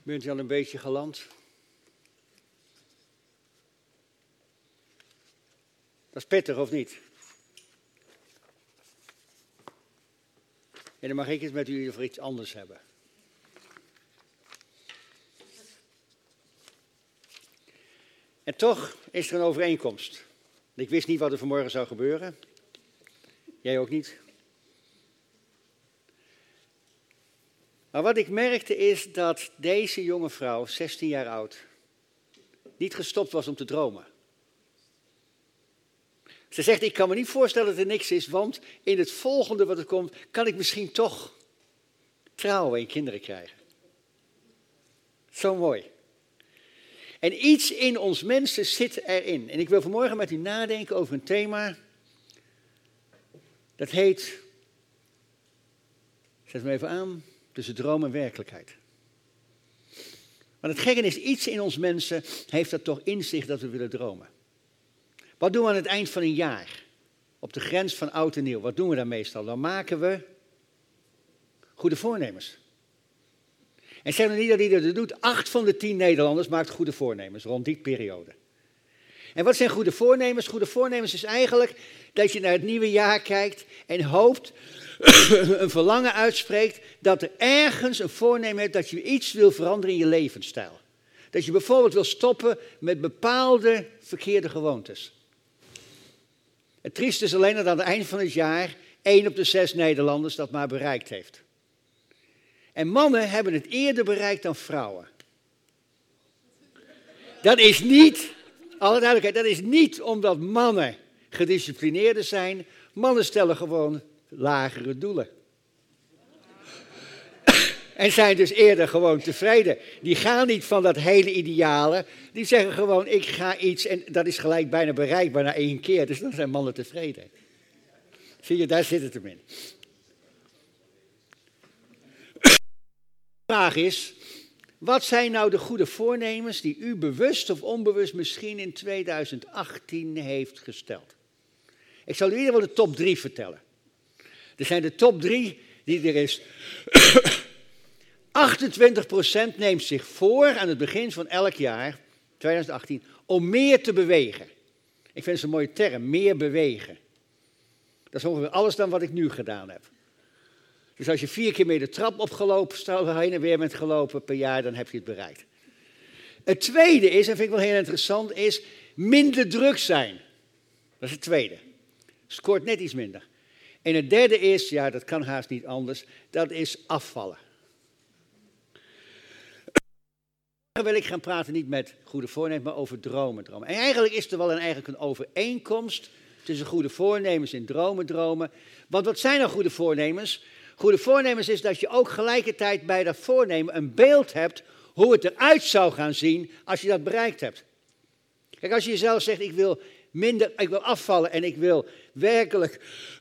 Bent u al een beetje geland? Dat is pittig, of niet? En dan mag ik het met u over iets anders hebben. En toch is er een overeenkomst. Ik wist niet wat er vanmorgen zou gebeuren. Jij ook niet. Maar wat ik merkte is dat deze jonge vrouw, 16 jaar oud, niet gestopt was om te dromen. Ze zegt, ik kan me niet voorstellen dat er niks is, want in het volgende wat er komt, kan ik misschien toch trouwen en kinderen krijgen. Zo mooi. En iets in ons mensen zit erin. En ik wil vanmorgen met u nadenken over een thema, dat heet, zet me even aan, tussen droom en werkelijkheid. Maar het gekke is, iets in ons mensen heeft dat toch in zich dat we willen dromen. Wat doen we aan het eind van een jaar? Op de grens van oud en nieuw. Wat doen we dan meestal? Dan maken we goede voornemens. En zeg nou niet dat iedereen dat doet. 8 van de 10 Nederlanders maakt goede voornemens rond die periode. En wat zijn goede voornemens? Goede voornemens is eigenlijk dat je naar het nieuwe jaar kijkt en hoopt, een verlangen uitspreekt, dat er ergens een voornemen hebt dat je iets wil veranderen in je levensstijl. Dat je bijvoorbeeld wil stoppen met bepaalde verkeerde gewoontes. Het trieste is alleen dat aan het eind van het jaar 1 op de 6 Nederlanders dat maar bereikt heeft. En mannen hebben het eerder bereikt dan vrouwen. Dat is niet, alle duidelijkheid, dat is niet omdat mannen gedisciplineerder zijn. Mannen stellen gewoon lagere doelen. En zijn dus eerder gewoon tevreden. Die gaan niet van dat hele ideale. Die zeggen gewoon, ik ga iets en dat is gelijk bijna bereikbaar na 1 keer. Dus dan zijn mannen tevreden. Zie je, daar zit het hem in. De vraag is, wat zijn nou de goede voornemens die u bewust of onbewust misschien in 2018 heeft gesteld? Ik zal u in ieder geval de top 3 vertellen. Er zijn de top 3 die er is. 28% neemt zich voor aan het begin van elk jaar, 2018, om meer te bewegen. Ik vind het een mooie term, meer bewegen. Dat is ongeveer alles dan wat ik nu gedaan heb. Dus als je 4 keer mee de trap opgelopen, heen en weer bent gelopen per jaar, dan heb je het bereikt. Het tweede is, en vind ik wel heel interessant, is minder druk zijn. Dat is het tweede. Scoort net iets minder. En het derde is, ja dat kan haast niet anders, dat is afvallen. Wil ik gaan praten niet met goede voornemens, maar over dromen. En eigenlijk is er wel eigenlijk een overeenkomst tussen goede voornemens en dromen. Want wat zijn nou goede voornemens? Goede voornemens is dat je ook gelijkertijd bij dat voornemen een beeld hebt hoe het eruit zou gaan zien als je dat bereikt hebt. Kijk, als je jezelf zegt, ik wil afvallen en ik wil werkelijk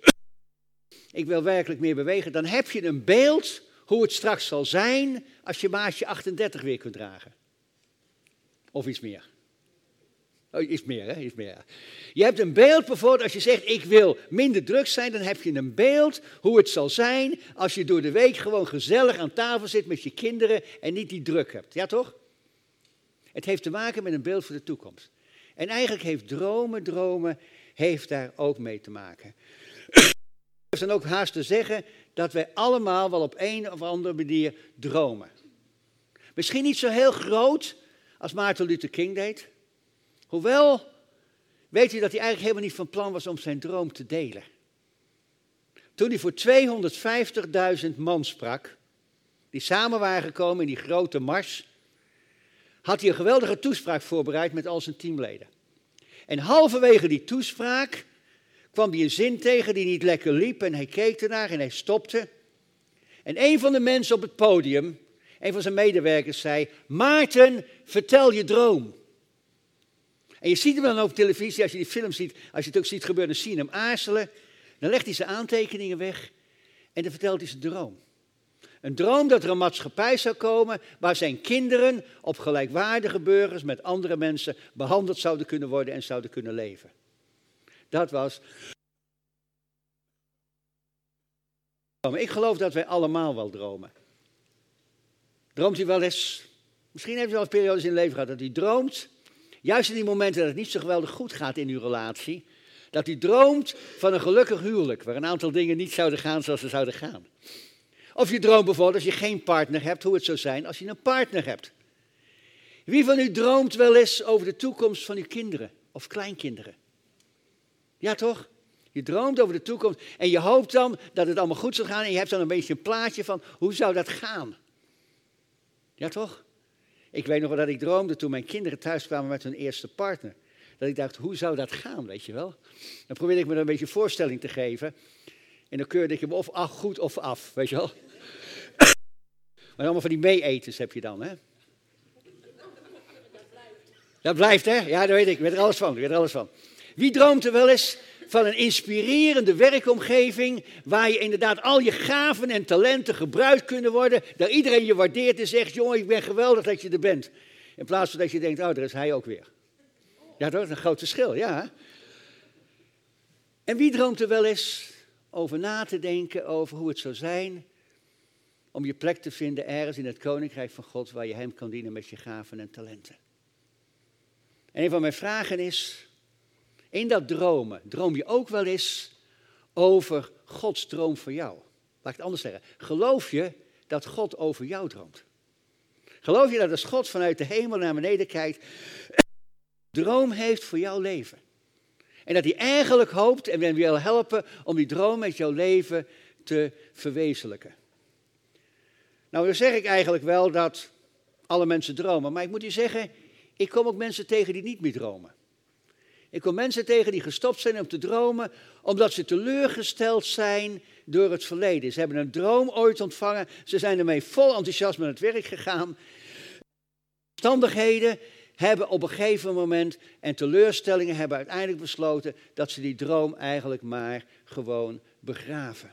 meer bewegen, dan heb je een beeld hoe het straks zal zijn als je maatje 38 weer kunt dragen. Of iets meer. Oh, iets meer, hè? Iets meer. Je hebt een beeld bijvoorbeeld, als je zegt, ik wil minder druk zijn, dan heb je een beeld hoe het zal zijn als je door de week gewoon gezellig aan tafel zit met je kinderen en niet die druk hebt. Ja, toch? Het heeft te maken met een beeld voor de toekomst. En eigenlijk heeft dromen heeft daar ook mee te maken. Ik durf dan ook haast te zeggen dat wij allemaal wel op een of andere manier dromen. Misschien niet zo heel groot als Maarten Luther King deed. Hoewel, weet u dat hij eigenlijk helemaal niet van plan was om zijn droom te delen. Toen hij voor 250.000 man sprak, die samen waren gekomen in die grote mars, had hij een geweldige toespraak voorbereid met al zijn teamleden. En halverwege die toespraak kwam hij een zin tegen die niet lekker liep en hij keek ernaar en hij stopte. En een van de mensen op het podium, een van zijn medewerkers zei, Maarten, vertel je droom. En je ziet hem dan op televisie, als je die film ziet, als je het ook ziet gebeuren, dan zie je hem aarzelen. Dan legt hij zijn aantekeningen weg en dan vertelt hij zijn droom. Een droom dat er een maatschappij zou komen waar zijn kinderen op gelijkwaardige burgers met andere mensen behandeld zouden kunnen worden en zouden kunnen leven. Dat was. Ik geloof dat wij allemaal wel dromen. Droomt u wel eens Misschien heeft u wel periodes in het leven gehad dat u droomt, juist in die momenten dat het niet zo geweldig goed gaat in uw relatie, dat u droomt van een gelukkig huwelijk, waar een aantal dingen niet zouden gaan zoals ze zouden gaan. Of je droomt bijvoorbeeld als je geen partner hebt, hoe het zou zijn als je een partner hebt. Wie van u droomt wel eens over de toekomst van uw kinderen of kleinkinderen? Ja toch? Je droomt over de toekomst en je hoopt dan dat het allemaal goed zal gaan en je hebt dan een beetje een plaatje van hoe zou dat gaan? Ja toch? Ik weet nog wel dat ik droomde toen mijn kinderen thuis kwamen met hun eerste partner. Dat ik dacht, hoe zou dat gaan, weet je wel? Dan probeerde ik me er een beetje een voorstelling te geven. En dan keurde ik hem of goed of af, weet je wel? Maar allemaal van die mee-etens heb je dan, hè? Dat blijft, hè? Ja, dat weet ik. Ik weet er alles van. Wie droomt er wel eens van een inspirerende werkomgeving, waar je inderdaad al je gaven en talenten gebruikt kunnen worden, dat iedereen je waardeert en zegt, jongen, ik ben geweldig dat je er bent. In plaats van dat je denkt, oh, daar is hij ook weer. Ja, dat is een groot verschil, ja. En wie droomt er wel eens over na te denken over hoe het zou zijn om je plek te vinden ergens in het koninkrijk van God, waar je hem kan dienen met je gaven en talenten. En een van mijn vragen is, in dat dromen, droom je ook wel eens over Gods droom voor jou? Laat ik het anders zeggen. Geloof je dat God over jou droomt? Geloof je dat als God vanuit de hemel naar beneden kijkt, een droom heeft voor jouw leven? En dat hij eigenlijk hoopt en wil helpen om die droom met jouw leven te verwezenlijken. Nou, dan zeg ik eigenlijk wel dat alle mensen dromen. Maar ik moet u zeggen, ik kom ook mensen tegen die niet meer dromen. Ik kom mensen tegen die gestopt zijn om te dromen, omdat ze teleurgesteld zijn door het verleden. Ze hebben een droom ooit ontvangen, ze zijn ermee vol enthousiasme aan het werk gegaan. Omstandigheden hebben op een gegeven moment en teleurstellingen hebben uiteindelijk besloten dat ze die droom eigenlijk maar gewoon begraven.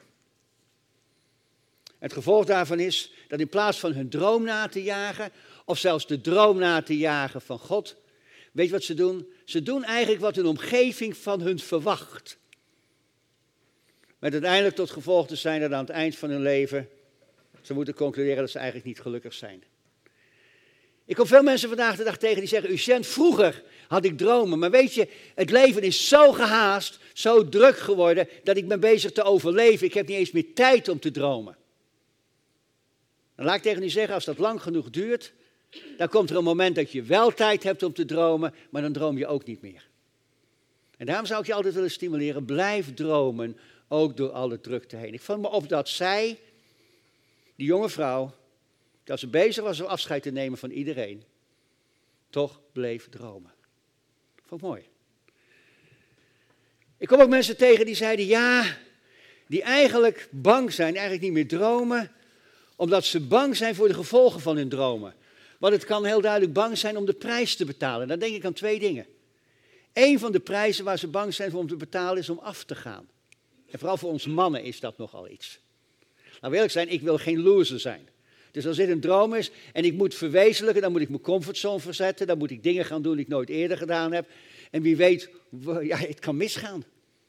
Het gevolg daarvan is dat in plaats van hun droom na te jagen, of zelfs de droom na te jagen van God, weet je wat ze doen? Ze doen eigenlijk wat hun omgeving van hun verwacht. Met uiteindelijk tot gevolg te zijn dat aan het eind van hun leven ze moeten concluderen dat ze eigenlijk niet gelukkig zijn. Ik kom veel mensen vandaag de dag tegen die zeggen, Ucent, vroeger had ik dromen, maar weet je, het leven is zo gehaast, zo druk geworden, dat ik ben bezig te overleven. Ik heb niet eens meer tijd om te dromen. Dan laat ik tegen u zeggen, als dat lang genoeg duurt, dan komt er een moment dat je wel tijd hebt om te dromen, maar dan droom je ook niet meer. En daarom zou ik je altijd willen stimuleren, blijf dromen, ook door alle drukte heen. Ik vond me op dat zij, die jonge vrouw, dat ze bezig was om afscheid te nemen van iedereen, toch bleef dromen. Vond ik mooi. Ik kom ook mensen tegen die zeiden, ja, die eigenlijk bang zijn, eigenlijk niet meer dromen, omdat ze bang zijn voor de gevolgen van hun dromen. Want het kan heel duidelijk bang zijn om de prijs te betalen. Dan denk ik aan twee dingen. Eén van de prijzen waar ze bang zijn voor om te betalen is om af te gaan. En vooral voor ons mannen is dat nogal iets. Laten we eerlijk zijn, ik wil geen loser zijn. Dus als dit een droom is en ik moet verwezenlijken, dan moet ik mijn comfortzone verzetten. Dan moet ik dingen gaan doen die ik nooit eerder gedaan heb. En wie weet, ja, het kan misgaan.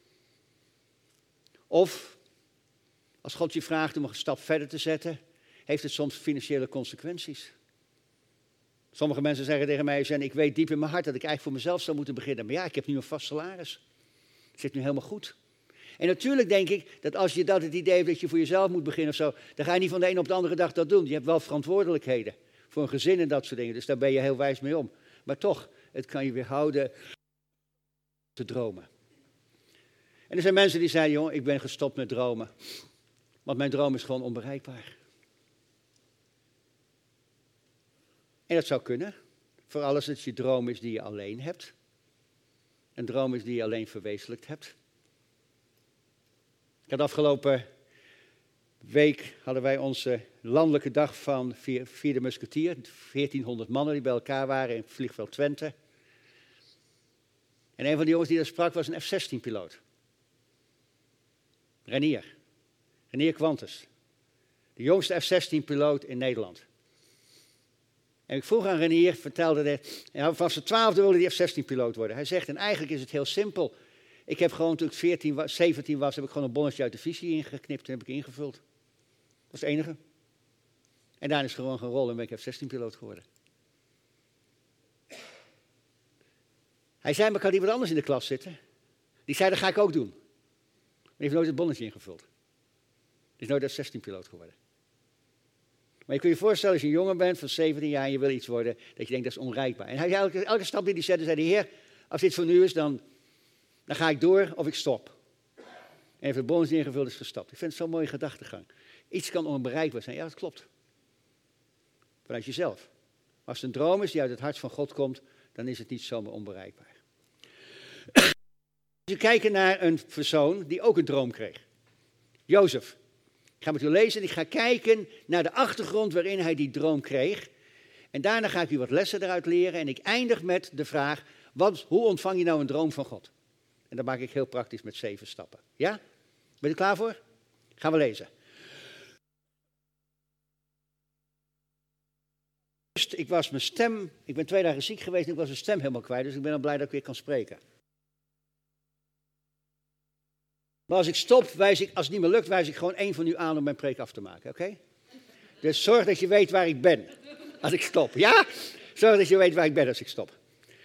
Of, als God je vraagt om een stap verder te zetten, heeft het soms financiële consequenties. Sommige mensen zeggen tegen mij, ik weet diep in mijn hart dat ik eigenlijk voor mezelf zou moeten beginnen. Maar ja, ik heb nu een vast salaris. Het zit nu helemaal goed. En natuurlijk denk ik dat als je dat het idee hebt dat je voor jezelf moet beginnen of zo, dan ga je niet van de een op de andere dag dat doen. Je hebt wel verantwoordelijkheden voor een gezin en dat soort dingen. Dus daar ben je heel wijs mee om. Maar toch, het kan je weerhouden te dromen. En er zijn mensen die zeiden, jongen, ik ben gestopt met dromen. Want mijn droom is gewoon onbereikbaar. En dat zou kunnen. Vooral als het je droom is die je alleen hebt. Een droom is die je alleen verwezenlijkt hebt. Ik had afgelopen week hadden wij onze landelijke dag van Vierde Musketier. 1400 mannen die bij elkaar waren in vliegveld Twente. En een van die jongens die daar sprak was een F-16-piloot. Renier Quantes. De jongste F-16-piloot in Nederland. En ik vroeg aan Renier, vertelde hij, vanaf zijn 12e wilde hij F-16-piloot worden. Hij zegt, en eigenlijk is het heel simpel. Ik heb gewoon, toen ik 17 was, heb ik gewoon een bonnetje uit de visie ingeknipt en heb ik ingevuld. Dat is het enige. En daarna is gewoon gaan rollen en ben ik F-16-piloot geworden. Hij zei, maar kan iemand anders in de klas zitten? Die zei, dat ga ik ook doen. Maar hij heeft nooit het bonnetje ingevuld. Hij is nooit F-16-piloot geworden. Maar je kunt je voorstellen, als je een jongen bent van 17 jaar en je wil iets worden, dat je denkt, dat is onreikbaar. En elke stap die hij zette, zei de Heer, als dit voor nu is, dan ga ik door of ik stop. En heeft het bonnetje ingevuld, is gestapt. Ik vind het zo'n mooie gedachtegang. Iets kan onbereikbaar zijn. Ja, dat klopt. Vanuit jezelf. Maar als het een droom is die uit het hart van God komt, dan is het niet zomaar onbereikbaar. Als we kijken naar een persoon die ook een droom kreeg. Jozef. Ik ga met u lezen en ik ga kijken naar de achtergrond waarin hij die droom kreeg. En daarna ga ik u wat lessen eruit leren. En ik eindig met de vraag, hoe ontvang je nou een droom van God? En dat maak ik heel praktisch met 7 stappen. Ja? Ben je er klaar voor? Gaan we lezen. Ik ben 2 dagen ziek geweest en ik was mijn stem helemaal kwijt. Dus ik ben al blij dat ik weer kan spreken. Maar als ik stop, als het niet meer lukt, wijs ik gewoon één van u aan om mijn preek af te maken. Oké? Dus zorg dat je weet waar ik ben als ik stop. Ja? Zorg dat je weet waar ik ben als ik stop.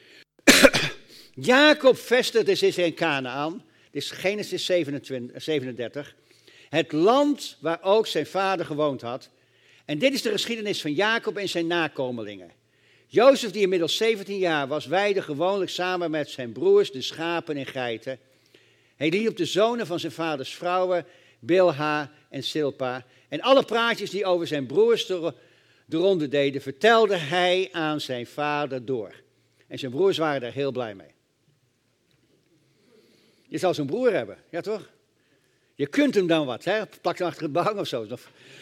Jacob vestigde zich in Kanaän. Dit is Genesis 37. Het land waar ook zijn vader gewoond had. En dit is de geschiedenis van Jacob en zijn nakomelingen. Jozef, die inmiddels 17 jaar was, weidde gewoonlijk samen met zijn broers de schapen en geiten. Hij hielp de zonen van zijn vaders vrouwen, Bilha en Silpa. En alle praatjes die over zijn broers de ronde deden, vertelde hij aan zijn vader door. En zijn broers waren daar heel blij mee. Je zal zo'n broer hebben, ja toch? Je kunt hem dan wat, hè? Plak hem achter het behang of zo.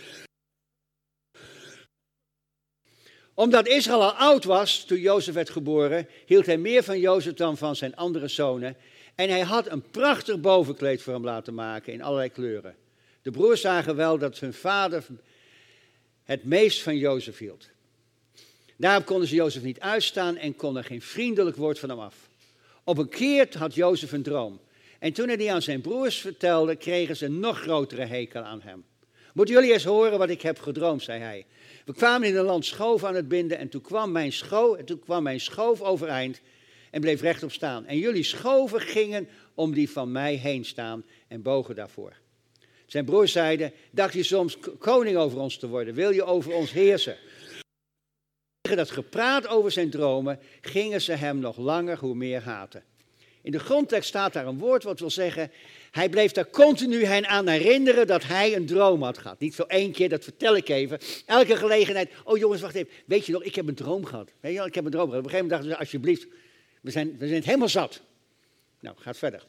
Omdat Israël al oud was toen Jozef werd geboren, hield hij meer van Jozef dan van zijn andere zonen. En hij had een prachtig bovenkleed voor hem laten maken in allerlei kleuren. De broers zagen wel dat hun vader het meest van Jozef hield. Daarop konden ze Jozef niet uitstaan en kon er geen vriendelijk woord van hem af. Op een keer had Jozef een droom. En toen hij die aan zijn broers vertelde, kregen ze een nog grotere hekel aan hem. Moeten jullie eens horen wat ik heb gedroomd, zei hij. We kwamen in een land schoof aan het binden en toen kwam mijn schoof overeind en bleef rechtop staan. En jullie schoven gingen om die van mij heen staan en bogen daarvoor. Zijn broers zeiden, dacht je soms koning over ons te worden? Wil je over ons heersen? Tegen dat gepraat over zijn dromen gingen ze hem nog langer hoe meer haten. In de grondtekst staat daar een woord wat wil zeggen, hij bleef daar continu hen aan herinneren dat hij een droom had gehad. Niet zo 1 keer, dat vertel ik even. Elke gelegenheid, oh jongens, wacht even, weet je nog, ik heb een droom gehad. Weet je wel, ik heb een droom gehad. Op een gegeven moment dachten ze, alsjeblieft, we zijn het helemaal zat. Nou, gaat verder.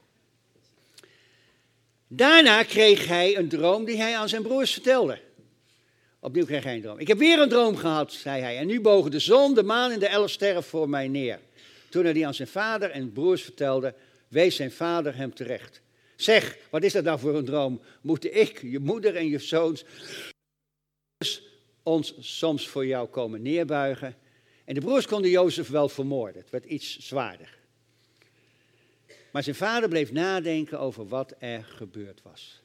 Daarna kreeg hij een droom die hij aan zijn broers vertelde. Opnieuw kreeg hij een droom. Ik heb weer een droom gehad, zei hij. En nu bogen de zon, de maan en de 11 sterren voor mij neer. Toen hij die aan zijn vader en broers vertelde, wees zijn vader hem terecht. Zeg, wat is dat nou voor een droom? Moeten ik, je moeder en je zoons ons soms voor jou komen neerbuigen? En de broers konden Jozef wel vermoorden. Het werd iets zwaarder. Maar zijn vader bleef nadenken over wat er gebeurd was.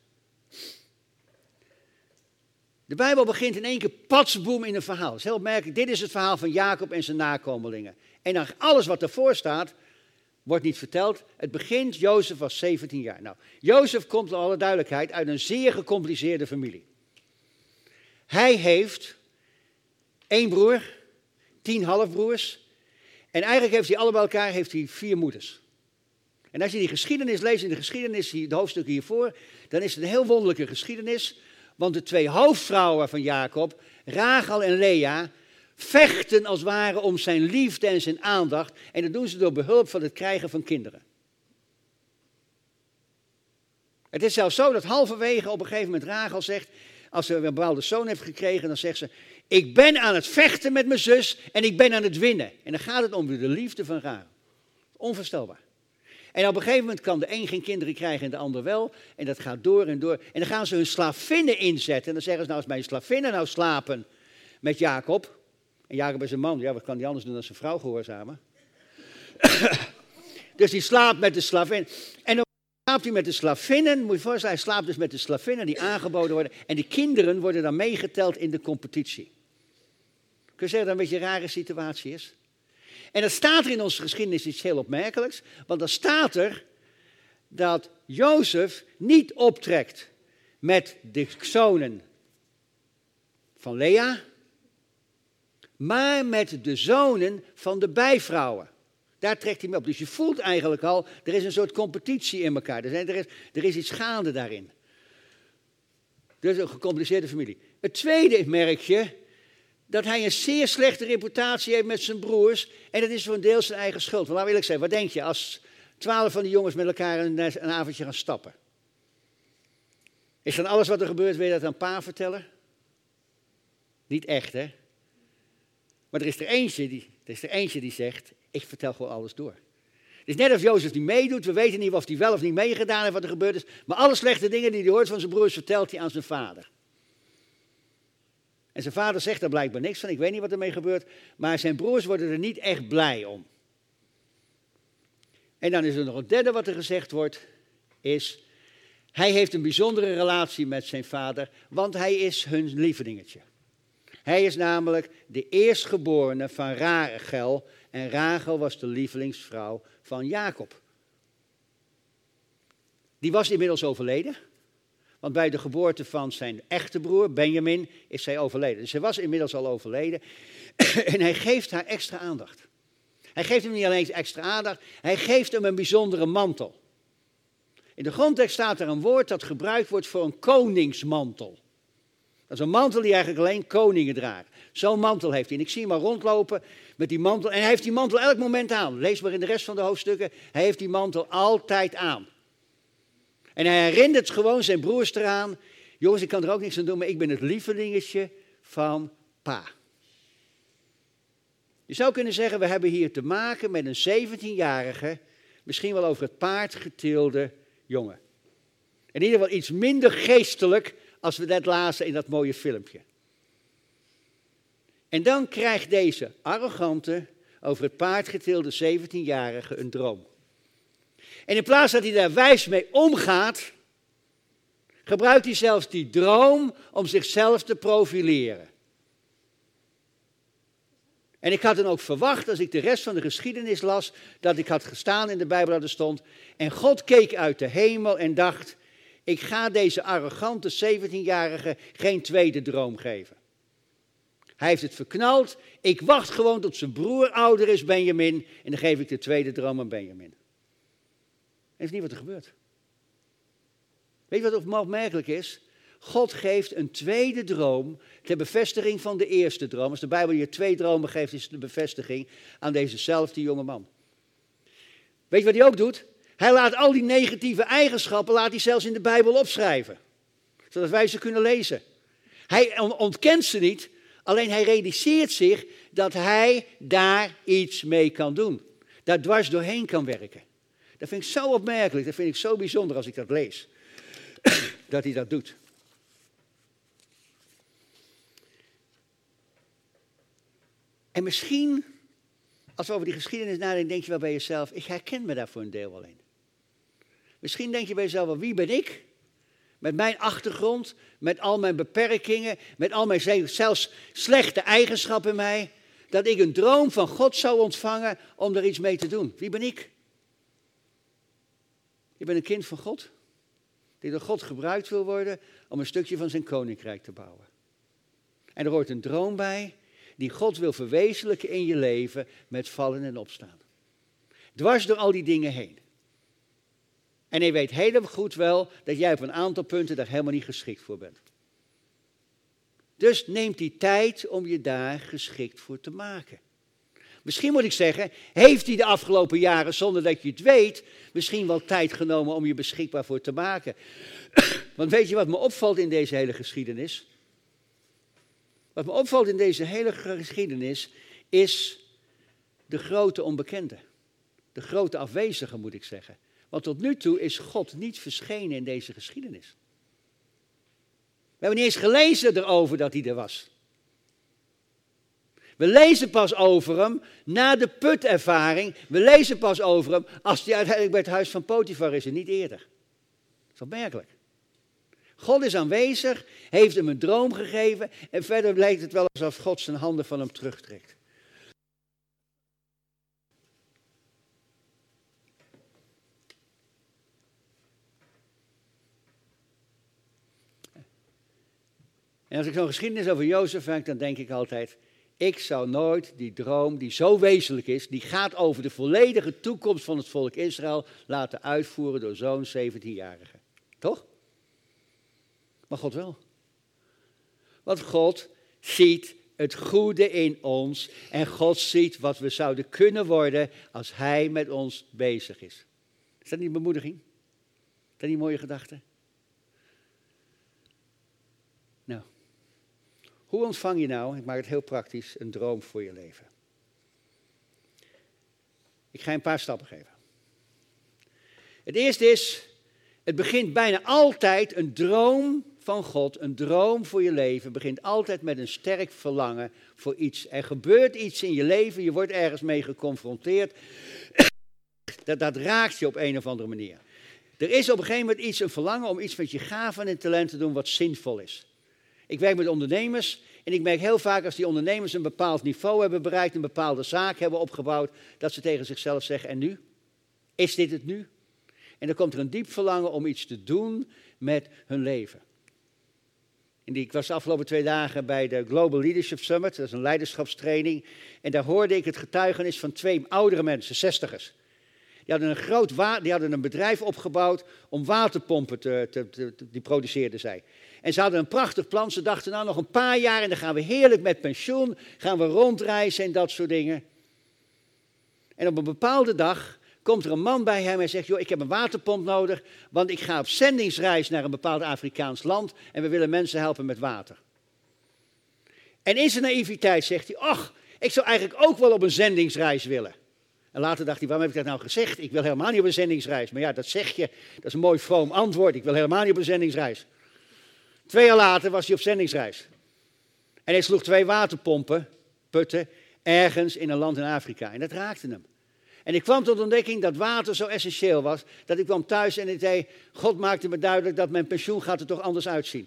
De Bijbel begint in 1 keer patsboom in een verhaal. Dat is heel opmerkelijk. Dit is het verhaal van Jacob en zijn nakomelingen. En dan alles wat ervoor staat, wordt niet verteld. Het begint, Jozef was 17 jaar. Nou, Jozef komt in alle duidelijkheid uit een zeer gecompliceerde familie. Hij heeft 1 broer, 10 halfbroers. En eigenlijk heeft hij alle bij elkaar 4 moeders. En als je die geschiedenis leest, in de geschiedenis, de hoofdstukken hiervoor, dan is het een heel wonderlijke geschiedenis. Want de 2 hoofdvrouwen van Jacob, Rachel en Lea, vechten als het ware om zijn liefde en zijn aandacht. En dat doen ze door behulp van het krijgen van kinderen. Het is zelfs zo dat halverwege op een gegeven moment Rachel zegt, als ze een bepaalde zoon heeft gekregen, dan zegt ze, ik ben aan het vechten met mijn zus en ik ben aan het winnen. En dan gaat het om de liefde van Rachel. Onvoorstelbaar. En op een gegeven moment kan de een geen kinderen krijgen en de ander wel. En dat gaat door en door. En dan gaan ze hun slavinnen inzetten. En dan zeggen ze, nou als mijn slavinnen nou slapen met Jacob. En Jacob is een man, ja wat kan die anders doen dan zijn vrouw gehoorzamen. Dus die slaapt met de slavin. En dan slaapt hij met de slavinnen. Moet je voorstellen, hij slaapt dus met de slavinnen die aangeboden worden. En de kinderen worden dan meegeteld in de competitie. Kun je zeggen dat het een beetje een rare situatie is? En dat staat er in onze geschiedenis iets heel opmerkelijks. Want dan staat er dat Jozef niet optrekt met de zonen van Lea, maar met de zonen van de bijvrouwen. Daar trekt hij mee op. Dus je voelt eigenlijk al, er is een soort competitie in elkaar. Er is iets gaande daarin. Dus een gecompliceerde familie. Het tweede merk je dat hij een zeer slechte reputatie heeft met zijn broers. En dat is voor een deel zijn eigen schuld. Want laten we eerlijk zijn, wat denk je als 12 van die jongens met elkaar een avondje gaan stappen? Is dan alles wat er gebeurt, wil je dat aan pa vertellen? Niet echt, hè? Maar er is er eentje die zegt, ik vertel gewoon alles door. Het is net of Jozef niet meedoet, we weten niet of hij wel of niet meegedaan heeft wat er gebeurd is. Maar alle slechte dingen die hij hoort van zijn broers vertelt hij aan zijn vader. En zijn vader zegt daar blijkbaar niks van, ik weet niet wat ermee gebeurt. Maar zijn broers worden er niet echt blij om. En dan is er nog een derde wat er gezegd wordt, is, hij heeft een bijzondere relatie met zijn vader, want hij is hun lievelingetje. Hij is namelijk de eerstgeborene van Rachel en Rachel was de lievelingsvrouw van Jacob. Die was inmiddels overleden, want bij de geboorte van zijn echte broer Benjamin is zij overleden. Dus zij was inmiddels al overleden en hij geeft haar extra aandacht. Hij geeft hem niet alleen extra aandacht, hij geeft hem een bijzondere mantel. In de grondtekst staat er een woord dat gebruikt wordt voor een koningsmantel. Dat is een mantel die eigenlijk alleen koningen dragen. Zo'n mantel heeft hij. En ik zie hem maar rondlopen met die mantel. En hij heeft die mantel elk moment aan. Lees maar in de rest van de hoofdstukken. Hij heeft die mantel altijd aan. En hij herinnert gewoon zijn broers eraan. Jongens, ik kan er ook niks aan doen, maar ik ben het lievelingetje van pa. Je zou kunnen zeggen, we hebben hier te maken met een 17-jarige, misschien wel over het paard getilde jongen. In ieder geval iets minder geestelijk als we net lazen in dat mooie filmpje. En dan krijgt deze arrogante, over het paard getilde 17-jarige een droom. En in plaats dat hij daar wijs mee omgaat, gebruikt hij zelfs die droom om zichzelf te profileren. En ik had dan ook verwacht, als ik de rest van de geschiedenis las, dat ik had gestaan in de Bijbel dat er stond, en God keek uit de hemel en dacht, ik ga deze arrogante 17-jarige geen tweede droom geven. Hij heeft het verknald, ik wacht gewoon tot zijn broer ouder is, Benjamin, en dan geef ik de tweede droom aan Benjamin. En dat is niet wat er gebeurt. Weet je wat opmerkelijk is? God geeft een tweede droom ter bevestiging van de eerste droom. Als de Bijbel je 2 dromen geeft, is het de bevestiging aan dezezelfde jonge man. Weet je wat hij ook doet? Hij laat al die negatieve eigenschappen, laat hij zelfs in de Bijbel opschrijven. Zodat wij ze kunnen lezen. Hij ontkent ze niet, alleen hij realiseert zich dat hij daar iets mee kan doen. Daar dwars doorheen kan werken. Dat vind ik zo opmerkelijk, dat vind ik zo bijzonder als ik dat lees. Dat hij dat doet. En misschien, als we over die geschiedenis nadenken, denk je wel bij jezelf, ik herken me daar voor een deel wel in. Misschien denk je bij jezelf wel, wie ben ik? Met mijn achtergrond, met al mijn beperkingen, met al mijn zelfs slechte eigenschappen in mij, dat ik een droom van God zou ontvangen om er iets mee te doen. Wie ben ik? Je bent een kind van God, die door God gebruikt wil worden om een stukje van zijn koninkrijk te bouwen. En er hoort een droom bij die God wil verwezenlijken in je leven met vallen en opstaan. Dwars door al die dingen heen. En hij weet heel goed wel dat jij op een aantal punten daar helemaal niet geschikt voor bent. Dus neem die tijd om je daar geschikt voor te maken. Misschien moet ik zeggen, heeft hij de afgelopen jaren, zonder dat je het weet, misschien wel tijd genomen om je beschikbaar voor te maken. Want weet je wat me opvalt in deze hele geschiedenis? Wat me opvalt in deze hele geschiedenis is de grote onbekende. De grote afwezige, moet ik zeggen. Want tot nu toe is God niet verschenen in deze geschiedenis. We hebben niet eens gelezen erover dat hij er was. We lezen pas over hem na de putervaring. We lezen pas over hem als hij uiteindelijk bij het huis van Potifar is en niet eerder. Dat is opmerkelijk. God is aanwezig, heeft hem een droom gegeven en verder lijkt het wel alsof God zijn handen van hem terugtrekt. En als ik zo'n geschiedenis over Jozef heb, dan denk ik altijd, ik zou nooit die droom die zo wezenlijk is, die gaat over de volledige toekomst van het volk Israël, laten uitvoeren door zo'n 17-jarige. Toch? Maar God wel. Want God ziet het goede in ons en God ziet wat we zouden kunnen worden als Hij met ons bezig is. Is dat niet een bemoediging? Is dat niet een mooie gedachte? Nou, hoe ontvang je nou, ik maak het heel praktisch, een droom voor je leven? Ik ga je een paar stappen geven. Het eerste is, het begint bijna altijd een droom van God, een droom voor je leven, begint altijd met een sterk verlangen voor iets. Er gebeurt iets in je leven, je wordt ergens mee geconfronteerd, dat raakt je op een of andere manier. Er is op een gegeven moment iets, een verlangen om iets met je gaven en talent te doen wat zinvol is. Ik werk met ondernemers en ik merk heel vaak als die ondernemers een bepaald niveau hebben bereikt, een bepaalde zaak hebben opgebouwd, dat ze tegen zichzelf zeggen, en nu? Is dit het nu? En dan komt er een diep verlangen om iets te doen met hun leven. Ik was de afgelopen 2 dagen bij de Global Leadership Summit, dat is een leiderschapstraining. En daar hoorde ik het getuigenis van 2 oudere mensen, 60ers. Die hadden een bedrijf opgebouwd om waterpompen die produceerden zij. En ze hadden een prachtig plan, ze dachten nou nog een paar jaar en dan gaan we heerlijk met pensioen, gaan we rondreizen en dat soort dingen. En op een bepaalde dag komt er een man bij hem en zegt, joh, ik heb een waterpomp nodig, want ik ga op zendingsreis naar een bepaald Afrikaans land en we willen mensen helpen met water. En in zijn naïviteit zegt hij, ach, ik zou eigenlijk ook wel op een zendingsreis willen. En later dacht hij, waarom heb ik dat nou gezegd? Ik wil helemaal niet op een zendingsreis. Maar ja, dat zeg je, dat is een mooi vroom antwoord, ik wil helemaal niet op een zendingsreis. 2 jaar later was hij op zendingsreis. En hij sloeg 2 waterpompen, putten, ergens in een land in Afrika. En dat raakte hem. En ik kwam tot ontdekking dat water zo essentieel was, dat ik kwam thuis en ik zei, God maakte me duidelijk dat mijn pensioen gaat er toch anders uitzien.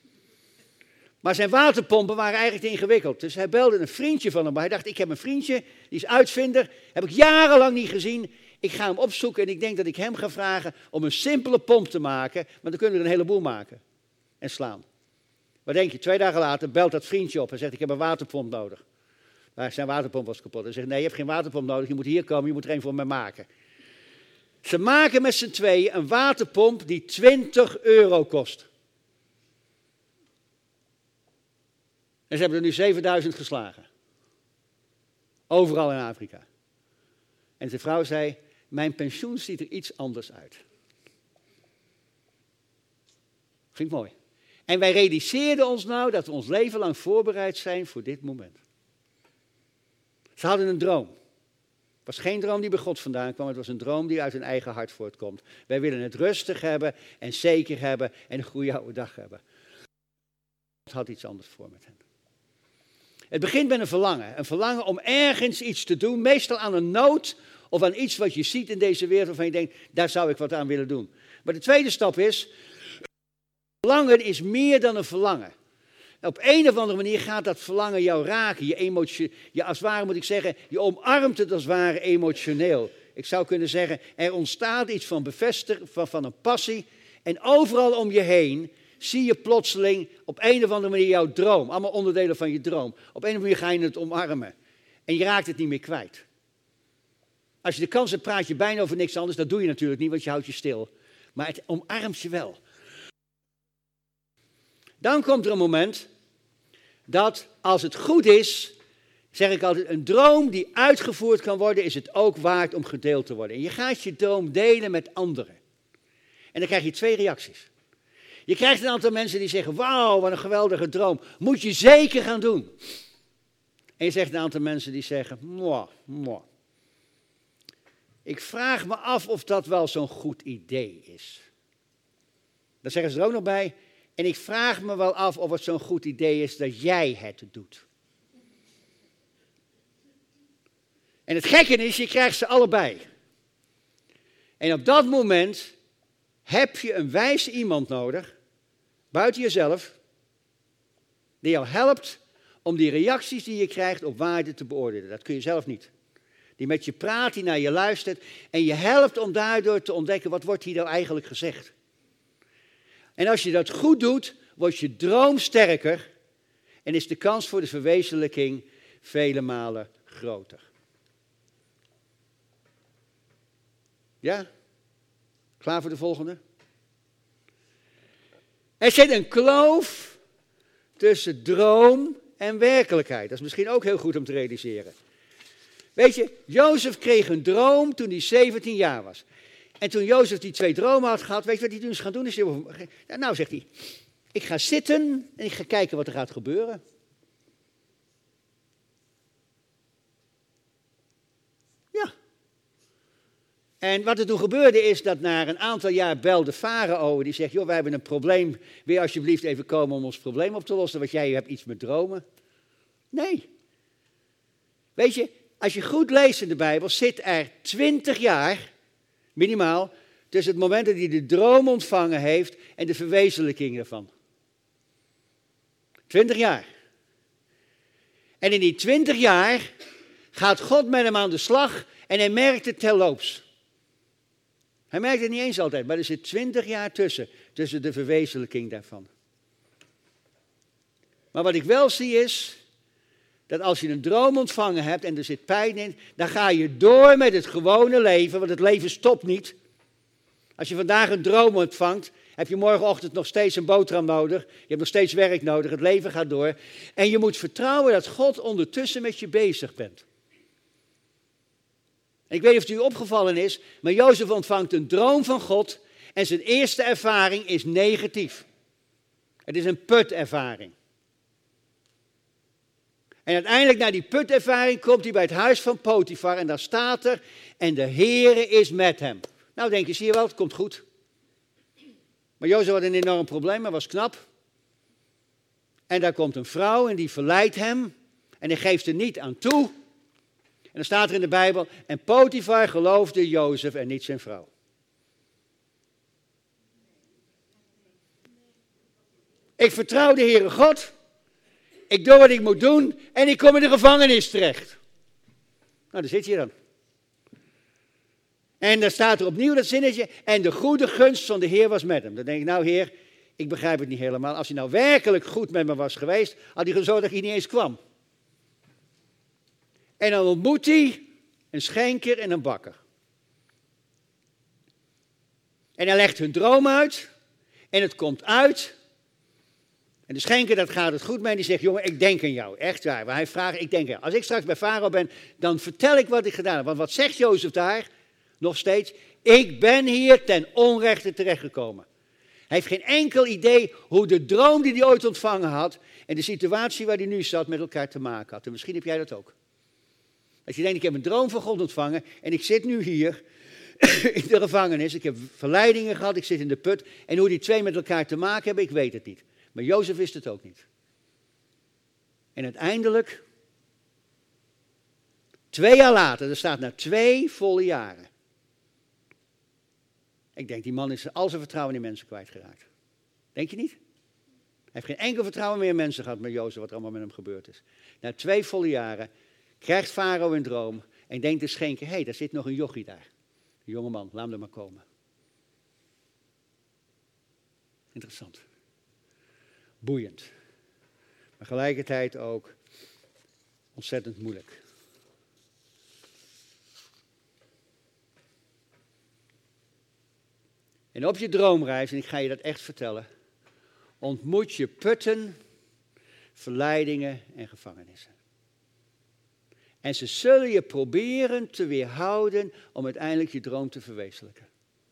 Maar zijn waterpompen waren eigenlijk te ingewikkeld. Dus hij belde een vriendje van hem. Maar hij dacht, ik heb een vriendje, die is uitvinder, heb ik jarenlang niet gezien. Ik ga hem opzoeken en ik denk dat ik hem ga vragen om een simpele pomp te maken, want dan kunnen we er een heleboel maken en slaan. Wat denk je, 2 dagen later belt dat vriendje op en zegt, ik heb een waterpomp nodig. Maar zijn waterpomp was kapot. Hij zegt, nee, je hebt geen waterpomp nodig, je moet hier komen, je moet er een voor mij maken. Ze maken met z'n tweeën een waterpomp die €20 kost. En ze hebben er nu 7000 geslagen. Overal in Afrika. En zijn vrouw zei, mijn pensioen ziet er iets anders uit. Vind ik mooi. En wij realiseerden ons nou dat we ons leven lang voorbereid zijn voor dit moment. Ze hadden een droom. Het was geen droom die bij God vandaan kwam, het was een droom die uit hun eigen hart voortkomt. Wij willen het rustig hebben en zeker hebben en een goede oude dag hebben. God had iets anders voor met hen. Het begint met een verlangen om ergens iets te doen, meestal aan een nood of aan iets wat je ziet in deze wereld waarvan je denkt, daar zou ik wat aan willen doen. Maar de tweede stap is, verlangen is meer dan een verlangen. Op een of andere manier gaat dat verlangen jou raken. Je als het ware moet ik zeggen, je omarmt het als het ware emotioneel. Ik zou kunnen zeggen, er ontstaat iets van bevestigen, van een passie. En overal om je heen zie je plotseling op een of andere manier jouw droom. Allemaal onderdelen van je droom. Op een of andere manier ga je het omarmen. En je raakt het niet meer kwijt. Als je de kans hebt, praat je bijna over niks anders. Dat doe je natuurlijk niet, want je houdt je stil. Maar het omarmt je wel. Dan komt er een moment dat als het goed is, zeg ik altijd, een droom die uitgevoerd kan worden, is het ook waard om gedeeld te worden. En je gaat je droom delen met anderen. En dan krijg je 2 reacties. Je krijgt een aantal mensen die zeggen, wauw, wat een geweldige droom. Moet je zeker gaan doen. En je zegt een aantal mensen die zeggen, mwah. Ik vraag me af of dat wel zo'n goed idee is. Dan zeggen ze er ook nog bij, en ik vraag me wel af of het zo'n goed idee is dat jij het doet. En het gekke is, je krijgt ze allebei. En op dat moment heb je een wijs iemand nodig, buiten jezelf, die jou helpt om die reacties die je krijgt op waarde te beoordelen. Dat kun je zelf niet. Die met je praat, die naar je luistert en je helpt om daardoor te ontdekken, wat wordt hier nou eigenlijk gezegd. En als je dat goed doet, wordt je droom sterker en is de kans voor de verwezenlijking vele malen groter. Ja? Klaar voor de volgende? Er zit een kloof tussen droom en werkelijkheid. Dat is misschien ook heel goed om te realiseren. Weet je, Jozef kreeg een droom toen hij 17 jaar was. En toen Jozef die 2 dromen had gehad, weet je wat hij toen is gaan doen? Nou, zegt hij, ik ga zitten en ik ga kijken wat er gaat gebeuren. Ja. En wat er toen gebeurde is dat na een aantal jaar belde Farao. Die zegt, joh, wij hebben een probleem. Wil je alsjeblieft even komen om ons probleem op te lossen? Want jij hebt iets met dromen. Nee. Weet je, als je goed leest in de Bijbel, zit er 20 jaar, minimaal, tussen het moment dat hij de droom ontvangen heeft en de verwezenlijking ervan. 20 jaar. En in die 20 jaar gaat God met hem aan de slag en hij merkt het terloops. Hij merkt het niet eens altijd, maar er zit 20 jaar tussen de verwezenlijking daarvan. Maar wat ik wel zie is, dat als je een droom ontvangen hebt en er zit pijn in, dan ga je door met het gewone leven, want het leven stopt niet. Als je vandaag een droom ontvangt, heb je morgenochtend nog steeds een boterham nodig. Je hebt nog steeds werk nodig, het leven gaat door. En je moet vertrouwen dat God ondertussen met je bezig bent. Ik weet niet of het u opgevallen is, maar Jozef ontvangt een droom van God en zijn eerste ervaring is negatief. Het is een putervaring. En uiteindelijk na die putervaring komt hij bij het huis van Potifar en daar staat er, en de Heere is met hem. Nou denk je, zie je wel, het komt goed. Maar Jozef had een enorm probleem, hij was knap. En daar komt een vrouw en die verleidt hem en hij geeft er niet aan toe. En dan staat er in de Bijbel, en Potifar geloofde Jozef en niet zijn vrouw. Ik vertrouw de Heere God. Ik doe wat ik moet doen en ik kom in de gevangenis terecht. Nou, daar zit je dan. En dan staat er opnieuw dat zinnetje, en de goede gunst van de Heer was met hem. Dan denk ik, nou Heer, ik begrijp het niet helemaal. Als hij nou werkelijk goed met me was geweest, had hij gezorgd dat hij niet eens kwam. En dan ontmoet hij een schenker en een bakker. En hij legt hun droom uit en het komt uit. En de schenker, dat gaat het goed mee, die zegt, jongen, ik denk aan jou, echt waar. Maar hij vraagt, ik denk aan jou. Als ik straks bij Farao ben, dan vertel ik wat ik gedaan heb. Want wat zegt Jozef daar? Nog steeds, ik ben hier ten onrechte terechtgekomen. Hij heeft geen enkel idee hoe de droom die hij ooit ontvangen had en de situatie waar hij nu zat met elkaar te maken had. En misschien heb jij dat ook. Als je denkt, ik heb een droom van God ontvangen en ik zit nu hier in de gevangenis. Ik heb verleidingen gehad, ik zit in de put. En hoe die twee met elkaar te maken hebben, ik weet het niet. Maar Jozef wist het ook niet. En uiteindelijk, 2 jaar later, er staat na 2 volle jaren. Ik denk, die man is al zijn vertrouwen in mensen kwijtgeraakt. Denk je niet? Hij heeft geen enkel vertrouwen meer in mensen gehad met Jozef, wat er allemaal met hem gebeurd is. Na 2 volle jaren krijgt Farao een droom en denkt de schenker, hé, daar zit nog een jochie daar. Een jongeman, laat hem er maar komen. Interessant. Boeiend. Maar tegelijkertijd ook ontzettend moeilijk. En op je droomreis, en ik ga je dat echt vertellen, ontmoet je putten, verleidingen en gevangenissen. En ze zullen je proberen te weerhouden om uiteindelijk je droom te verwezenlijken.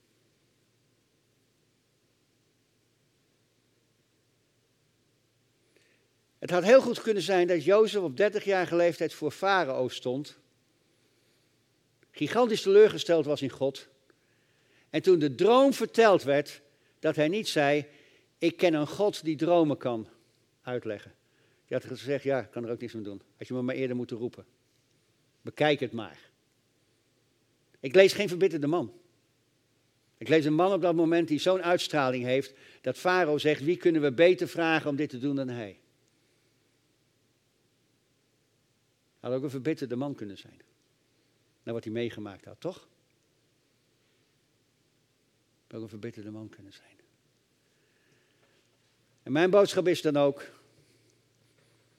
Het had heel goed kunnen zijn dat Jozef op 30-jarige leeftijd voor Farao stond. Gigantisch teleurgesteld was in God. En toen de droom verteld werd, dat hij niet zei, ik ken een God die dromen kan uitleggen. Die had gezegd, ja, ik kan er ook niks aan doen. Had je me maar eerder moeten roepen. Bekijk het maar. Ik lees geen verbitterde man. Ik lees een man op dat moment die zo'n uitstraling heeft, dat Farao zegt, wie kunnen we beter vragen om dit te doen dan hij? Hij had ook een verbitterde man kunnen zijn. Naar wat hij meegemaakt had, toch? Ook een verbitterde man kunnen zijn. En mijn boodschap is dan ook,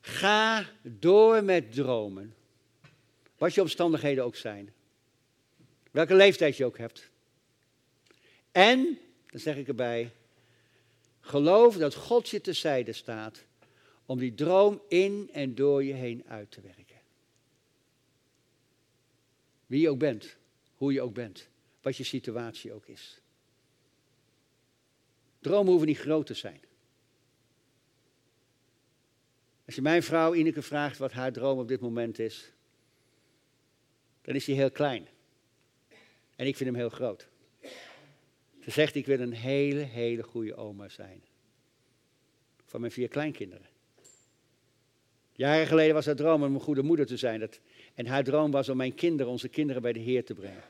Ga door met dromen. Wat je omstandigheden ook zijn. Welke leeftijd je ook hebt. En, dan zeg ik erbij, geloof dat God je terzijde staat om die droom in en door je heen uit te werken. Wie je ook bent, hoe je ook bent, wat je situatie ook is. Dromen hoeven niet groot te zijn. Als je mijn vrouw Ineke vraagt wat haar droom op dit moment is, dan is die heel klein. En ik vind hem heel groot. Ze zegt, ik wil een hele goede oma zijn. Van mijn 4 kleinkinderen. Jaren geleden was haar droom om een goede moeder te zijn. En haar droom was om onze kinderen bij de Heer te brengen.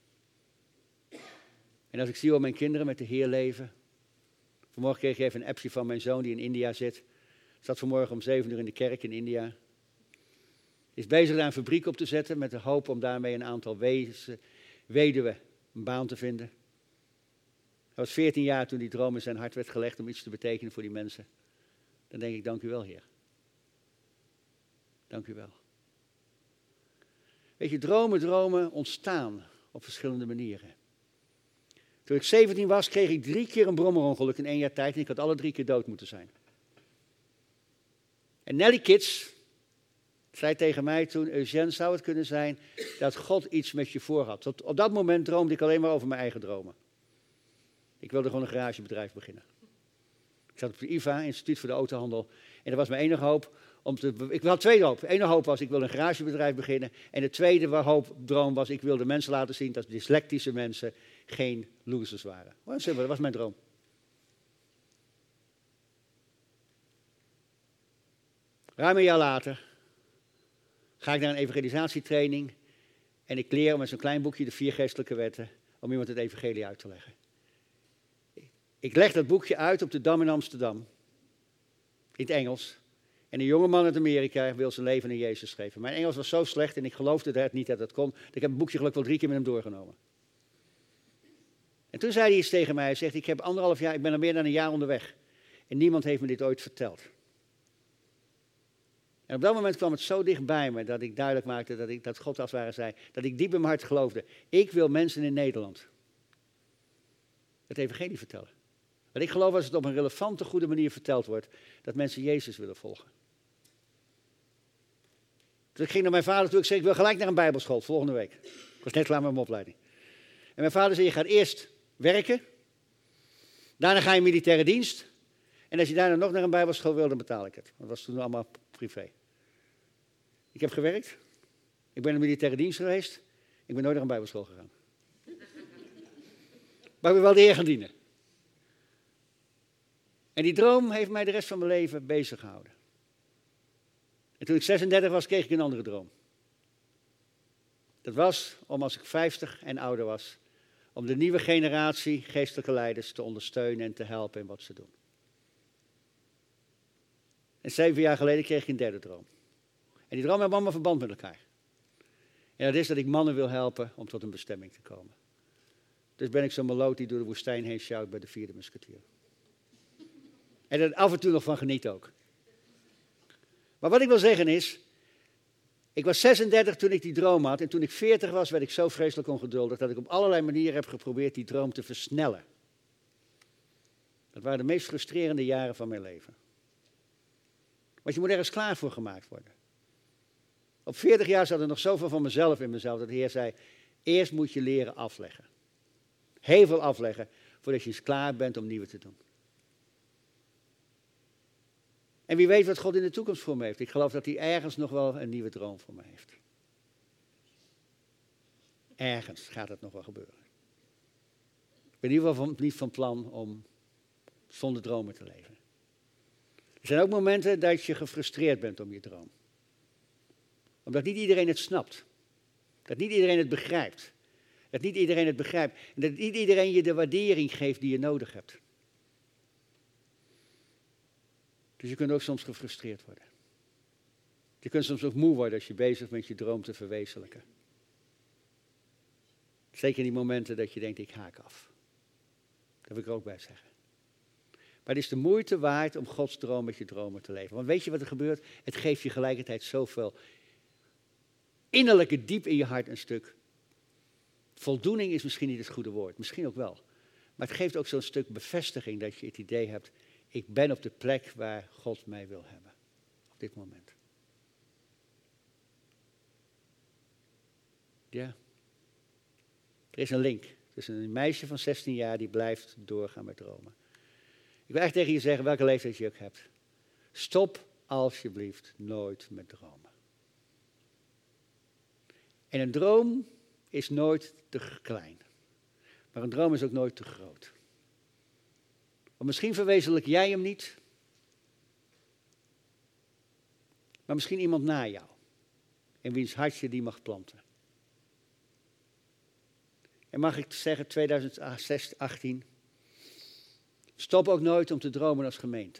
En als ik zie hoe mijn kinderen met de Heer leven. Vanmorgen kreeg ik even een appje van mijn zoon die in India zit. Zat vanmorgen om 7 uur in de kerk in India. Is bezig daar een fabriek op te zetten met de hoop om daarmee een aantal weduwen een baan te vinden. Hij was 14 jaar toen die droom in zijn hart werd gelegd om iets te betekenen voor die mensen. Dan denk ik, dank u wel, Heer. Dank u wel. Weet je, dromen ontstaan op verschillende manieren. Toen ik 17 was, kreeg ik 3 keer een brommerongeluk in 1 jaar tijd en ik had alle 3 keer dood moeten zijn. En Nelly Kids zei tegen mij toen, Eugène, zou het kunnen zijn dat God iets met je voor had? Op dat moment droomde ik alleen maar over mijn eigen dromen. Ik wilde gewoon een garagebedrijf beginnen. Ik zat op de IVA, Instituut voor de Autohandel. En dat was mijn enige hoop. Ik had 2 hoop. De ene hoop was, ik wilde een garagebedrijf beginnen. En de tweede droom was, ik wilde mensen laten zien dat dyslectische mensen geen losers waren. Dat was mijn droom. Ruim een jaar later ga ik naar een evangelisatietraining. En ik leer met zo'n klein boekje de 4 geestelijke wetten om iemand het evangelie uit te leggen. Ik leg dat boekje uit op de Dam in Amsterdam. In het Engels. En een jongeman uit Amerika wil zijn leven aan Jezus geven. Mijn Engels was zo slecht en ik geloofde het niet dat het kon. Ik heb het boekje gelukkig wel 3 keer met hem doorgenomen. En toen zei hij iets tegen mij. Hij zegt, ik ben al meer dan een jaar onderweg. En niemand heeft me dit ooit verteld. En op dat moment kwam het zo dicht bij me dat ik duidelijk maakte dat God als het ware zei. Dat ik diep in mijn hart geloofde. Ik wil mensen in Nederland het evangelie vertellen. Want ik geloof als het op een relevante, goede manier verteld wordt, dat mensen Jezus willen volgen. Dus ik ging naar mijn vader toe, ik zei, ik wil gelijk naar een bijbelschool, volgende week. Ik was net klaar met mijn opleiding. En mijn vader zei, je gaat eerst werken, daarna ga je in militaire dienst, en als je daarna nog naar een bijbelschool wil, dan betaal ik het. Dat was toen allemaal privé. Ik heb gewerkt, ik ben in de militaire dienst geweest, ik ben nooit naar een bijbelschool gegaan. Maar ik ben wel de Heer gaan dienen. En die droom heeft mij de rest van mijn leven bezig gehouden. En toen ik 36 was, kreeg ik een andere droom. Dat was om als ik 50 en ouder was, om de nieuwe generatie geestelijke leiders te ondersteunen en te helpen in wat ze doen. En 7 jaar geleden kreeg ik een derde droom. En die droom heeft allemaal verband met elkaar. En dat is dat ik mannen wil helpen om tot een bestemming te komen. Dus ben ik zo'n meloot die door de woestijn heen sjouwt bij de 4e musketier. En er af en toe nog van geniet ook. Maar wat ik wil zeggen is, ik was 36 toen ik die droom had. En toen ik 40 was, werd ik zo vreselijk ongeduldig dat ik op allerlei manieren heb geprobeerd die droom te versnellen. Dat waren de meest frustrerende jaren van mijn leven. Want je moet ergens klaar voor gemaakt worden. Op 40 jaar zat er nog zoveel van mezelf in mezelf dat de Heer zei, eerst moet je leren afleggen. Heel veel afleggen, voordat je eens klaar bent om nieuwe te doen. En wie weet wat God in de toekomst voor me heeft. Ik geloof dat hij ergens nog wel een nieuwe droom voor me heeft. Ergens gaat het nog wel gebeuren. Ik ben in ieder geval niet van plan om zonder dromen te leven. Er zijn ook momenten dat je gefrustreerd bent om je droom. Omdat niet iedereen het snapt. Dat niet iedereen het begrijpt. Dat niet iedereen het begrijpt. En dat niet iedereen je de waardering geeft die je nodig hebt. Dus je kunt ook soms gefrustreerd worden. Je kunt soms ook moe worden als je bezig bent met je droom te verwezenlijken. Zeker in die momenten dat je denkt, ik haak af. Dat wil ik er ook bij zeggen. Maar het is de moeite waard om Gods droom met je dromen te leven. Want weet je wat er gebeurt? Het geeft je gelijkertijd zoveel innerlijke diep in je hart een stuk. Voldoening is misschien niet het goede woord, misschien ook wel. Maar het geeft ook zo'n stuk bevestiging dat je het idee hebt, ik ben op de plek waar God mij wil hebben. Op dit moment. Ja. Er is een link tussen een meisje van 16 jaar die blijft doorgaan met dromen. Ik wil echt tegen je zeggen, welke leeftijd je ook hebt. Stop alsjeblieft nooit met dromen. En een droom is nooit te klein. Maar een droom is ook nooit te groot. Want misschien verwezenlijk jij hem niet. Maar misschien iemand na jou. In wiens hart je die mag planten. En mag ik zeggen, 2018. Stop ook nooit om te dromen als gemeente.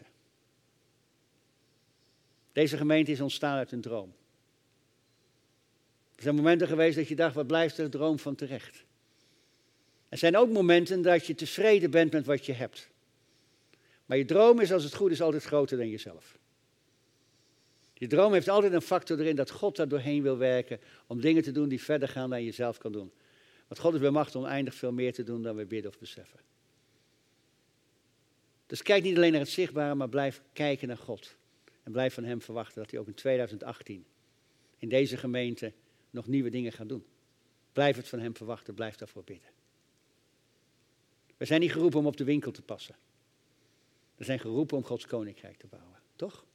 Deze gemeente is ontstaan uit een droom. Er zijn momenten geweest dat je dacht, wat blijft er droom van terecht? Er zijn ook momenten dat je tevreden bent met wat je hebt. Maar je droom is, als het goed is, altijd groter dan jezelf. Je droom heeft altijd een factor erin dat God daar doorheen wil werken om dingen te doen die verder gaan dan je zelf kan doen. Want God is bij macht oneindig veel meer te doen dan we bidden of beseffen. Dus kijk niet alleen naar het zichtbare, maar blijf kijken naar God. En blijf van hem verwachten dat hij ook in 2018 in deze gemeente nog nieuwe dingen gaat doen. Blijf het van hem verwachten, blijf daarvoor bidden. We zijn niet geroepen om op de winkel te passen. We zijn geroepen om Gods koninkrijk te bouwen, toch?